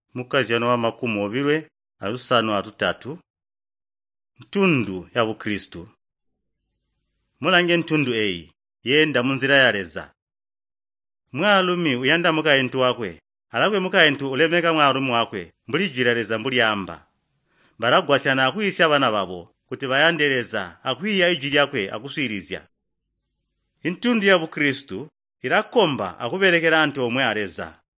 mukaziyano wa makumu obilwe alusanu atutatu ntundu ya bukristu. Mulange ntundu eyi yenda munzira yaleza. Mwalumi uyanda mukayentu wakwe alakwe mukayentu ulemeka mwalumi wakwe mbulijwiraleza mbuliyamba. Balagwasyana akuyisya abana babo kuti bayandeleza akwiya ijwi lyakwe akuswirizya. Intundu ya bukristu irakomba akuberekera anthu omwe aleza.